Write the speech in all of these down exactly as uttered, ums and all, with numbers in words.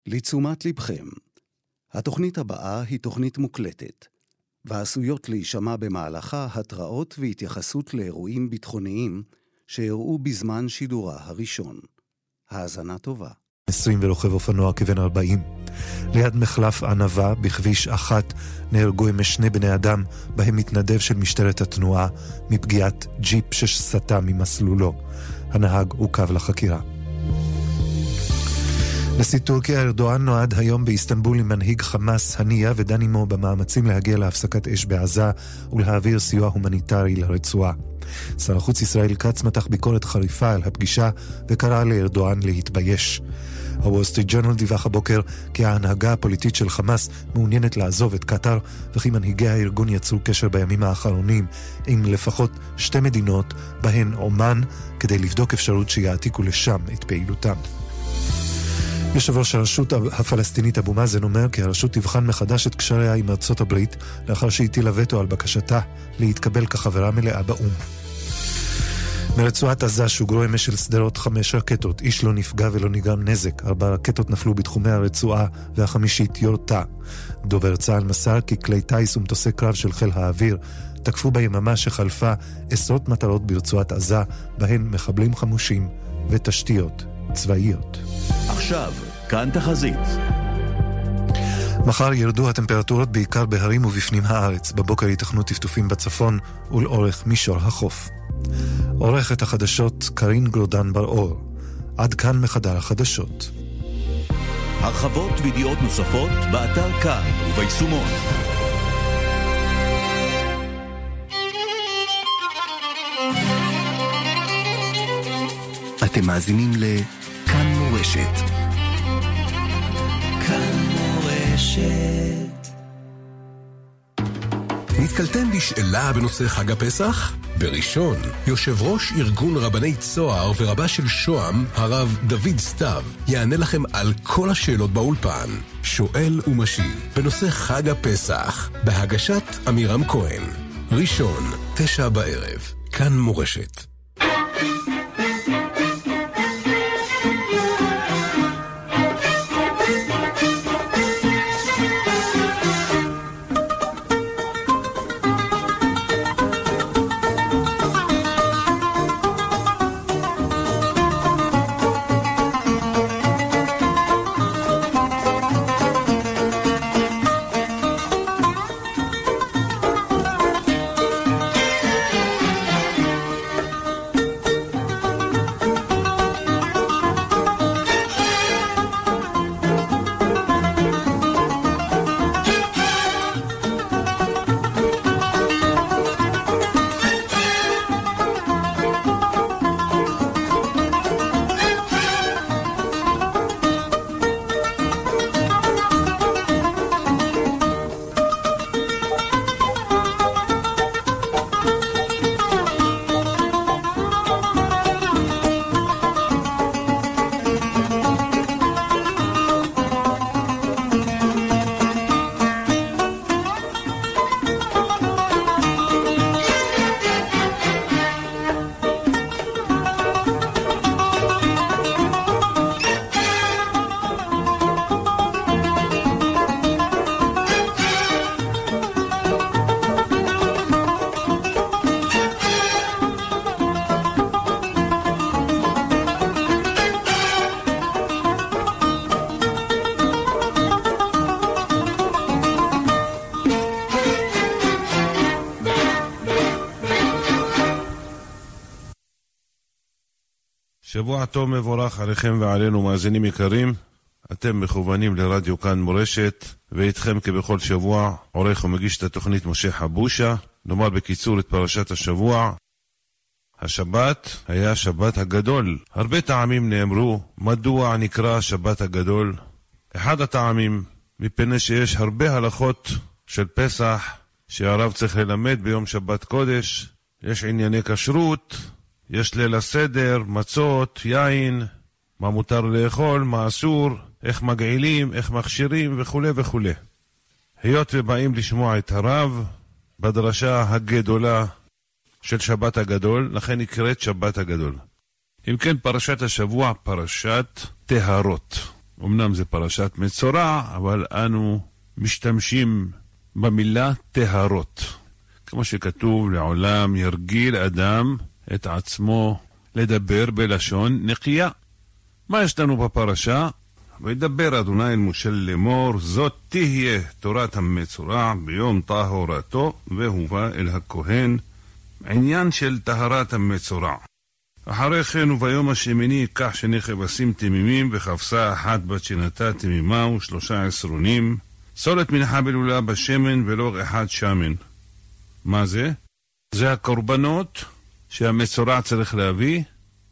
לתשומת לבכם. התוכנית הבאה היא תוכנית מוקלטת, ועשויות להישמע במהלכה התראות והתייחסות לאירועים ביטחוניים שאירעו בזמן שידורה הראשון. האזנה טובה. עשרים ורוכב אופנוע כבן ארבעים. ליד מחלף ענבה בכביש אחת נהרגו אמש שני בני אדם, בהם מתנדב של משטרת התנועה מפגיעת ג'יפ שסטה ממסלולו. הנהג עוכב לחקירה. נשיא טורקיה ארדואן נועד היום באיסטנבול עם מנהיג חמאס הנייה ודן עמו במאמצים להגיע להפסקת אש בעזה ולהעביר סיוע הומניטרי לרצועה. שר החוץ ישראל כץ מתח ביקורת חריפה על הפגישה וקרא לארדואן להתבייש. הוול סטריט ג'ורנל דיווח הבוקר כי ההנהגה הפוליטית של חמאס מעוניינת לעזוב את קטר, וכי מנהיגי הארגון יצרו קשר בימים האחרונים עם לפחות שתי מדינות, בהן עומן, כדי לבדוק אפשרות שיעתיקו לשם את פעילותם. יושב ראש הרשות הפלסטינית אבו מאזן אומר כי הרשות תבחן מחדש את קשריה עם ארצות הברית לאחר שהטילה וטו על בקשתה להתקבל כחברה מלאה באו"ם. מרצועת עזה שוגרו אמש של סדרות חמש רקטות, איש לא נפגע ולא נגרם נזק. ארבע רקטות נפלו בתחומי הרצועה והחמישית יורתה. דובר צה"ל מסר כי כלי טייס ומטוסי קרב של חיל האוויר תקפו ביממה שחלפה עשרות מטרות ברצועת עזה, בהן מחבלים חמושים ותשתיות צבאיות. עכשיו, כאן תחזית. מחר ירדו הטמפרטורות בעיקר בהרים ובפנים הארץ. בבוקר ייתכנו טפטופים בצפון ולאורך מישור החוף. עורכת החדשות קרין גרודן בר-אור. עד כאן מחדר החדשות. הרחבות וידיעות נוספות באתר כאן וביישומון. אתם מאזינים לכאן מורשת. כאן מורשת. נתקלתם בשאלה בנושא חג הפסח? בראשון, יושב ראש ארגון רבני צוהר ורבה של שוהם, הרב דוד סתיו, יענה לכם על כל השאלות באולפן. שואל ומשיב בנושא חג הפסח, בהגשת אמירם כהן. ראשון, תשע בערב, כאן מורשת. שבוע טוב מבורך עליכם ועלינו מאזינים יקרים. אתם מכוונים לרדיו כאן מורשת, ואיתכם כבכל שבוע עורך ומגיש את התוכנית משה חבושה. נאמר בקיצור את פרשת השבוע. השבת היה שבת הגדול. הרבה טעמים נאמרו מדוע נקרא שבת הגדול. אחד הטעמים מפני שיש הרבה הלכות של פסח שהרב צריך ללמד ביום שבת קודש. יש ענייני כשרות, יש ליל הסדר, מצות, יין, מה מותר לאכול, מה אסור, איך מגעילים, איך מכשירים וכו' וכו'. היות ובאים לשמוע את הרב בדרשה הגדולה של שבת הגדול, לכן נקראת שבת הגדול. אם כן, פרשת השבוע פרשת טהרות. אמנם זה פרשת מצורע, אבל אנו משתמשים במילה טהרות. כמו שכתוב, לעולם ירגיל אדם את עצמו לדבר בלשון נקייה. מה יש לנו בפרשה? וידבר אדוני אל משה לאמור, זאת תהיה תורת המצורע ביום טהרתו, והובא אל הכהן. עניין של טהרת המצורע. אחרי כן וביום השמיני ייקח שני כבשים תמימים וכבשה אחת בת שנתה תמימה ושלושה עשרונים, סולת מנחה בלולה בשמן ולוג אחד שמן. מה זה? זה הקורבנות שהמצורע צריך להביא.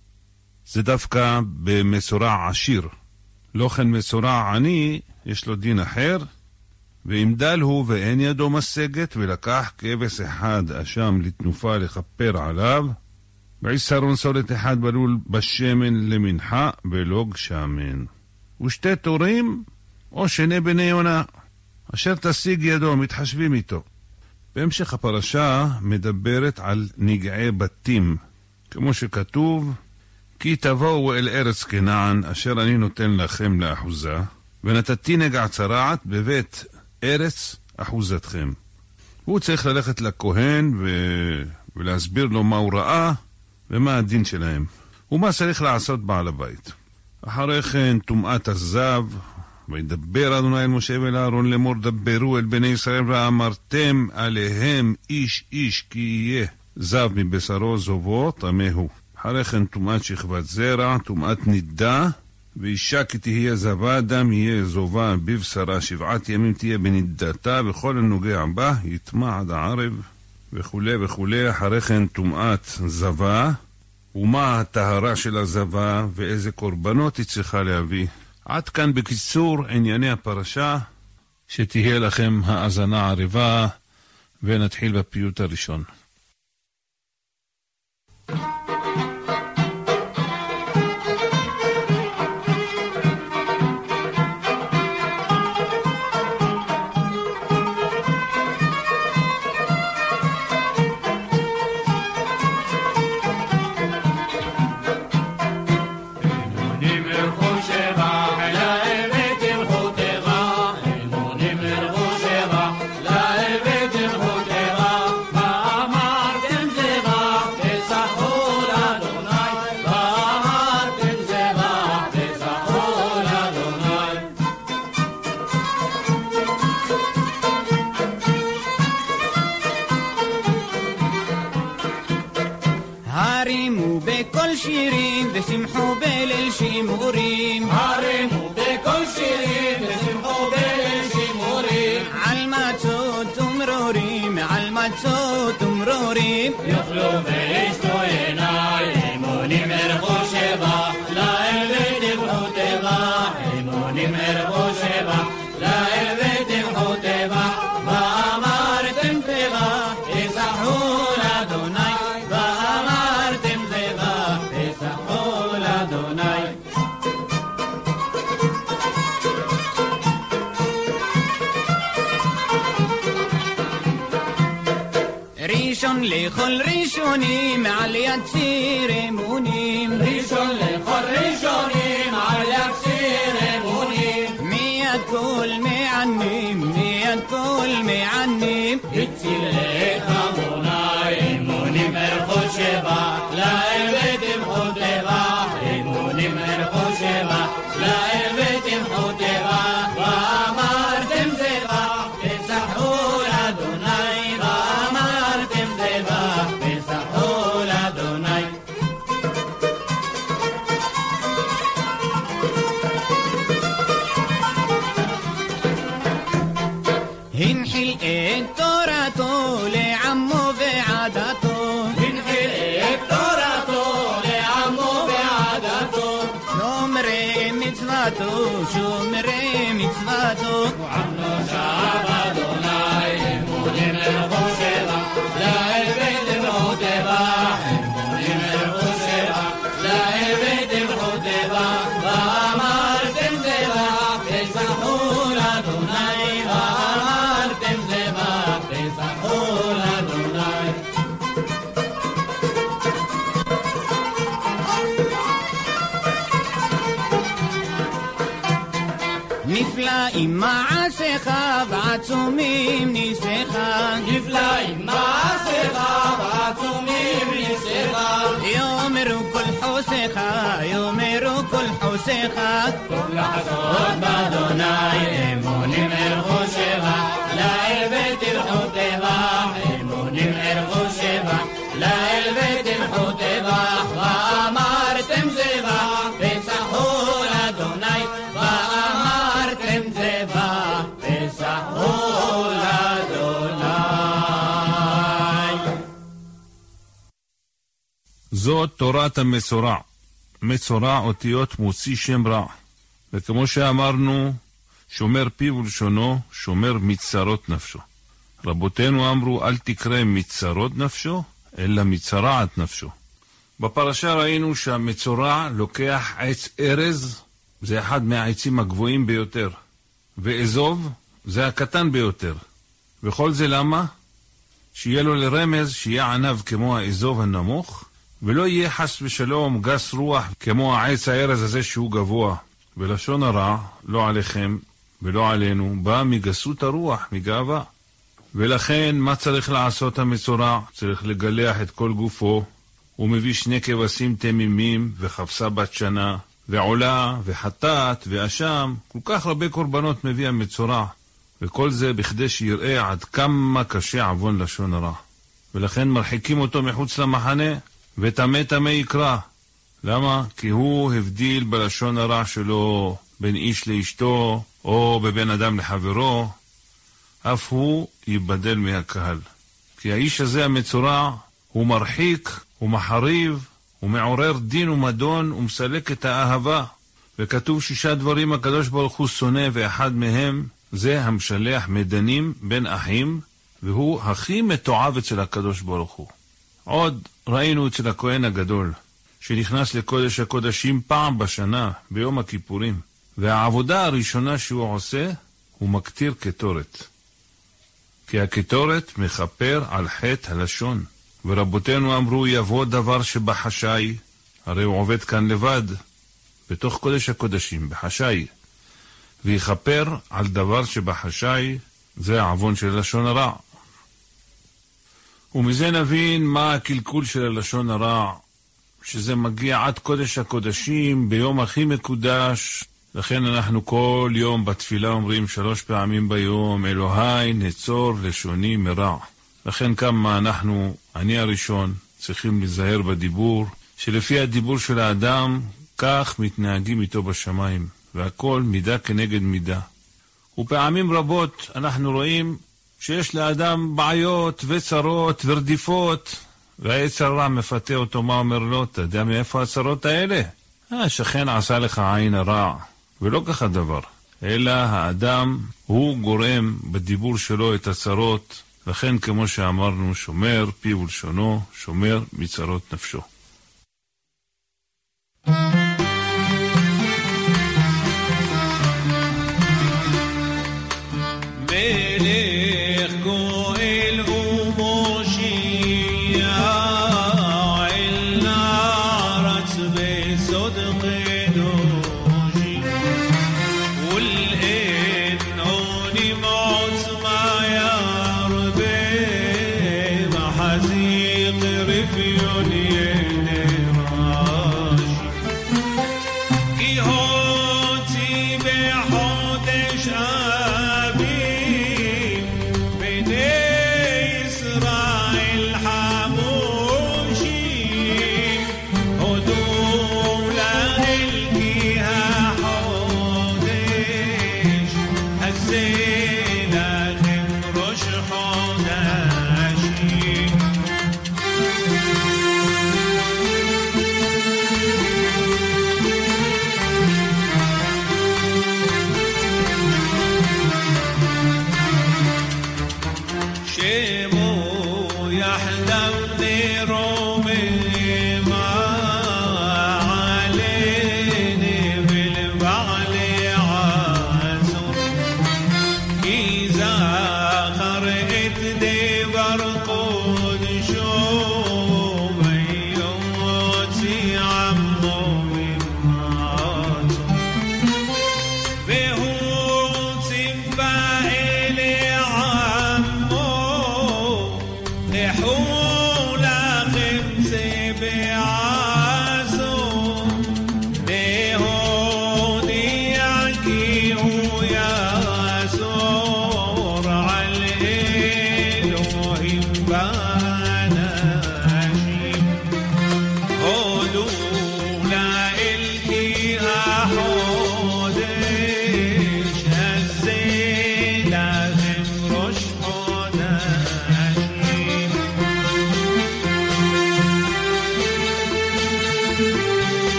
זה דווקא במצורע עשיר. לא כן מצורע עני, יש לו דין אחר. ואם דל הוא ואין ידו משגת, ולקח כבש אחד אשם לתנופה לכפר עליו, ועשרון סולת אחד בלול בשמן למנחה ולוג שמן. ושתי תורים או שני בני יונה, אשר תשיג ידו, מתחשבים איתו. בהמשך הפרשה מדברת על נגעי בתים, כמו שכתוב, כי תבואו אל ארץ כנען, אשר אני נותן לכם לאחוזה, ונתתי נגע צרעת בבית ארץ אחוזתכם. הוא צריך ללכת לכהן ו... ולהסביר לו מה הוא ראה ומה הדין שלהם, ומה צריך לעשות בעל הבית. אחרי כן טומאת הזב, וידבר אדוני אל משה ואל אהרון לאמור, דברו אל בני ישראל ואמרתם עליהם איש איש כי יהיה זב מבשרו זובו טמא הוא. אחרי כן טומאת שכבת זרע, טומאת נידה, ואישה כי תהיה זבה דם יהיה זובה בבשרה, שבעת ימים תהיה בנידתה, וכל הנוגע בה יטמע עד הערב, וכו' וכו'. אחרי כן טומאת זבה, ומה הטהרה של הזבה ואיזה קורבנות היא צריכה להביא. עד כאן בקיצור ענייני הפרשה, שתהיה לכם האזנה ערבה, ונתחיל בפיוט הראשון. הרימו בכל שירים ושמחו בליל שימורים, הרימו בכל שירים ושמחו בליל שימורים, על מצות ומרורים, על מצות ומרורים, יאכלו וישתו עיני, אמונים ערכו שבח, לאל ותבחו טבח, אמונים ערכו שבח, לאל ותבחו טבח, ואמרתם טבח, תשחו לאדוני, ואמרתם טבח, תשחו לאדוני. ראשון לכל ראשונים על יציר אמונים, ראשון לכל ראשונים על יציר אמונים, מיד כל מענים, מיד כל מענים, הציל את עמוני, אמונים ערכו שבח, לאל ותמחו טבח, אמונים ערכו שבח, לאל ותמחו טבח, ואמרתם זבח, תשחו לאדוני, ואמרתם זבח, תשחו לאדוני. הנחיל את תורתו לעמו ועדתו, הנחיל את תורתו לעמו ועדתו, שומרי מצוותו, שומרי מצוותו, ועמנו שב אדוני, אמונים ערכו שבח, לאל ותמחו טבח, אמונים ערכו שבח, לאל ותמחו טבח, ואמרתם זבח, תשחו לאדוני, ואמרתם זבח, תשחו לאדוני. נפלאים מעשיך ועצומים ניסיך, נפלאים מעשיך ועצומים ניסיך, יאמרו כל חוסיך, יאמרו כל חוסיך, טוב לחסות באדוני, אמונים ערכו שבח, לאל ותמחו טבח, אמונים ערכו שבח, לאל ותמחו טבח, ואמרתם זבח, פסחו לאדוני, ואמרתם זבח, פסחו לאדוני. זאת תורת המצורע. מצורע אותיות מוציא שם רע. וכמו שאמרנו, שומר פיו ולשונו, שומר מצרות נפשו. רבותינו אמרו, אל תקרא מצרות נפשו, אלא מצרעת נפשו. בפרשה ראינו שהמצורע לוקח עץ ארז, זה אחד מהעצים הגבוהים ביותר, ואזוב זה הקטן ביותר. וכל זה למה? שיהיה לו לרמז שיהיה ענב כמו האזוב הנמוך, ולא יהיה חס ושלום גס רוח כמו העץ הארז הזה שהוא גבוה. ולשון הרע, לא עליכם ולא עלינו, בא מגסות הרוח, מגאווה. ולכן מה צריך לעשות המצורע? צריך לגלח את כל גופו. הוא מביא שני כבשים תמימים וחפשה בת שנה ועולה וחטאת ואשם. כל כך הרבה קורבנות מביא המצורע, וכל זה בכדי שיראה עד כמה קשה עוון לשון הרע. ולכן מרחיקים אותו מחוץ למחנה, ותמה תמה יקרא. למה? כי הוא הבדיל בלשון הרע שלו בין איש לאשתו או בבין אדם לחברו. אף הוא ייבדל מהקהל. כי האיש הזה המצורע הוא מרחיק, הוא מחריב, הוא מעורר דין ומדון ומסלק את האהבה. וכתוב שישה דברים הקדוש ברוך הוא שונא, ואחד מהם זה המשלח מדנים בין אחים, והוא הכי מתועב אצל הקדוש ברוך הוא. עוד ראינו אצל הכהן הגדול, שנכנס לקודש הקודשים פעם בשנה, ביום הכיפורים, והעבודה הראשונה שהוא עושה, הוא מקטיר קטורת. כי הקטורת מחפר על חטא הלשון. ורבותינו אמרו, יבוא דבר שבחשאי, הרי הוא עובד כאן לבד, בתוך קודש הקודשים, בחשאי, ויחפר על דבר שבחשאי, זה העוון של לשון הרע. ומזה נבין מה הקלקול של הלשון הרע, שזה מגיע עד קודש הקודשים ביום הכי מקודש. לכן אנחנו כל יום בתפילה אומרים שלוש פעמים ביום, אלוהי נצור לשוני מרע. לכן כמה אנחנו, אני הראשון, צריכים להיזהר בדיבור, שלפי הדיבור של האדם, כך מתנהגים איתו בשמיים, והכל מידה כנגד מידה. ופעמים רבות אנחנו רואים שיש לאדם בעיות וצרות ורדיפות, והעץ הרע מפתה אותו. מה אומר לו? אתה יודע מאיפה הצרות האלה? השכן עשה לך עין הרע. ולא ככה דבר, אלא האדם הוא גורם בדיבור שלו את הצרות. לכן כמו שאמרנו, שומר פיו ולשונו, שומר מצרות נפשו. מלך גואל ומושיע, אל נערץ בסוד קדושי, ולאין עונים עוצמה ירבה, מחזיק רפיון ינרשי. כי הוציא בחודש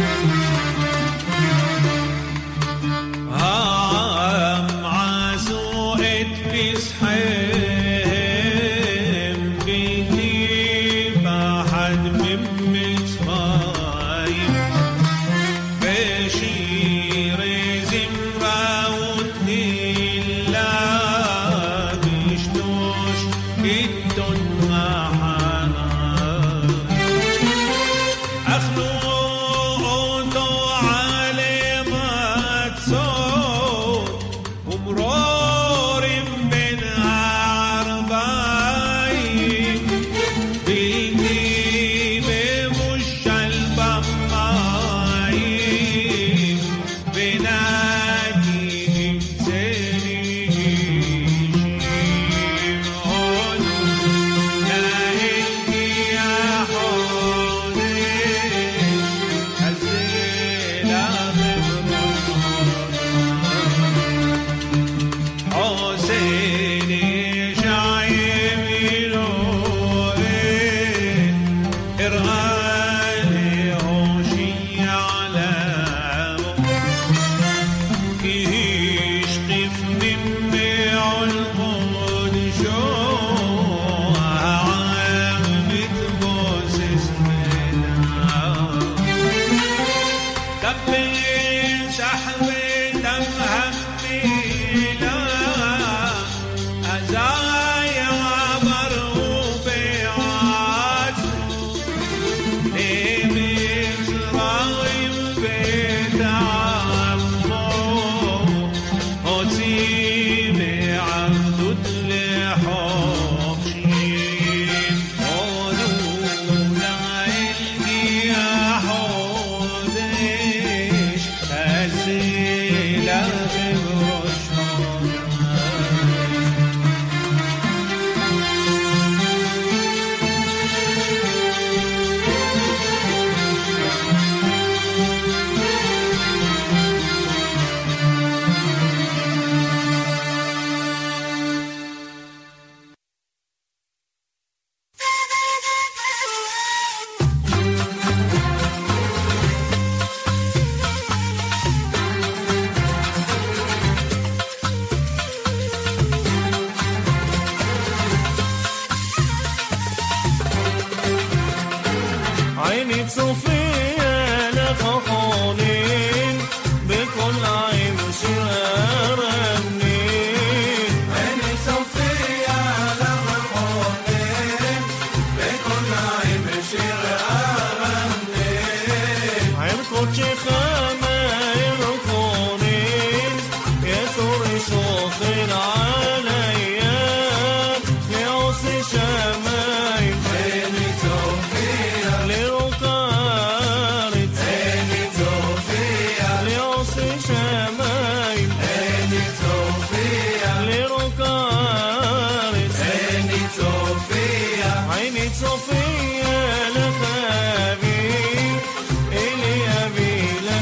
صوفيا لخابي إلي أبي لك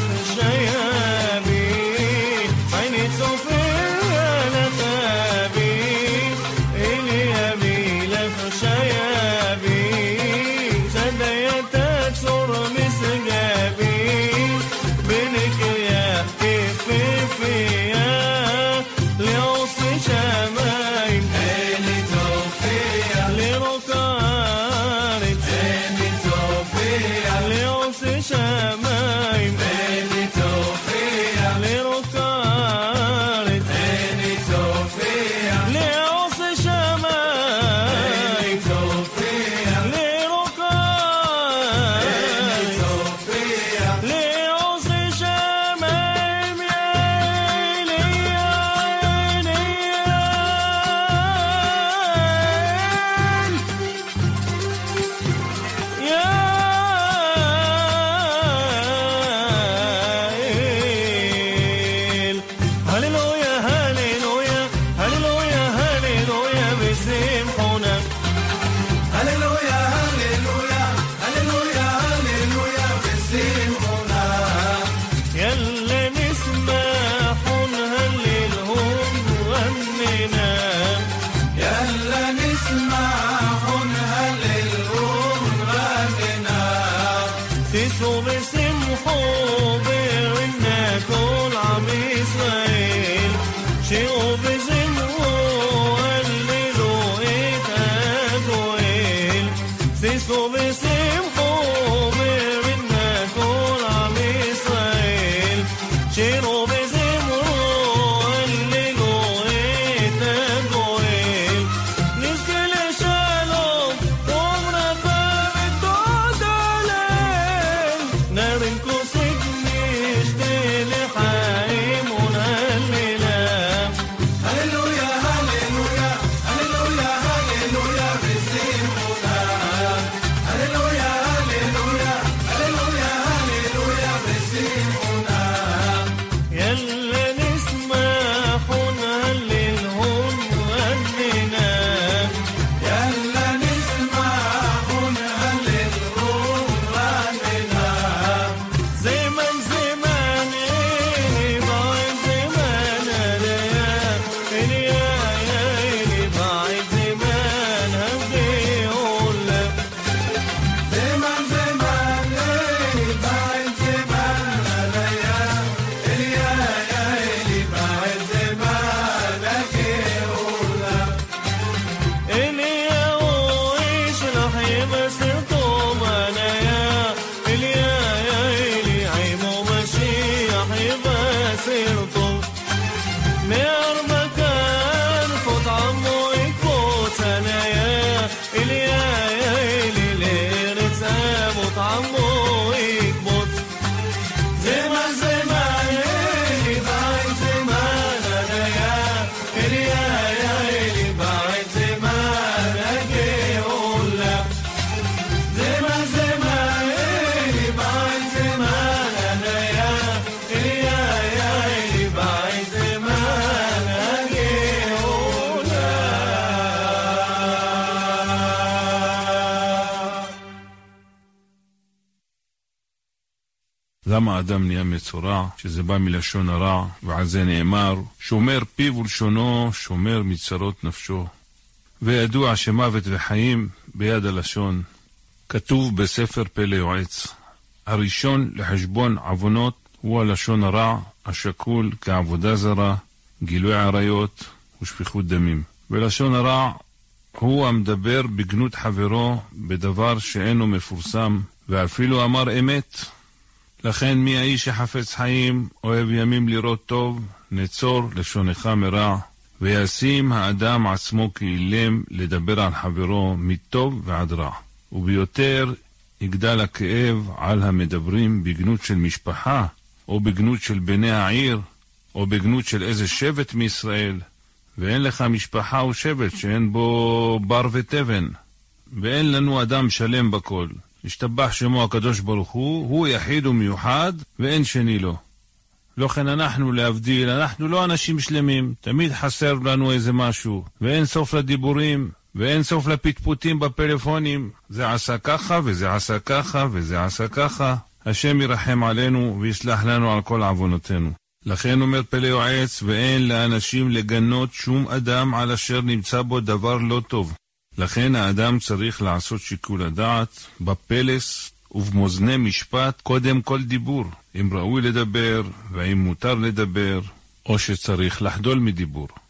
למה האדם נהיה מצורע, שזה בא מלשון הרע, ועל זה נאמר, שומר פיו ולשונו, שומר מצרות נפשו. וידוע שמוות וחיים ביד הלשון. כתוב בספר פלא יועץ, הראשון לחשבון עוונות הוא הלשון הרע, השקול כעבודה זרה, גילוי עריות ושפיכות דמים. ולשון הרע הוא המדבר בגנות חברו בדבר שאינו מפורסם, ואפילו אמר אמת. לכן מי האיש שחפץ חיים, אוהב ימים לראות טוב, נצור לשונך מרע, וישים האדם עצמו כאילם לדבר על חברו מטוב ועד רע. וביותר יגדל הכאב על המדברים בגנות של משפחה, או בגנות של בני העיר, או בגנות של איזה שבט מישראל, ואין לך משפחה או שבט שאין בו בר ותבן, ואין לנו אדם שלם בכל. השתבח שמו הקדוש ברוך הוא, הוא יחיד ומיוחד, ואין שני לו. לא כן אנחנו להבדיל, אנחנו לא אנשים שלמים, תמיד חסר לנו איזה משהו, ואין סוף לדיבורים, ואין סוף לפטפוטים בפלאפונים, זה עשה ככה וזה עשה ככה וזה עשה ככה. השם ירחם עלינו ויסלח לנו על כל עוונותינו. לכן אומר פלא יועץ, ואין לאנשים לגנות שום אדם על אשר נמצא בו דבר לא טוב. לכן האדם צריך לעשות שיקול הדעת בפלס ובמוזני משפט קודם כל דיבור, אם ראוי לדבר והאם מותר לדבר, או שצריך לחדול מדיבור.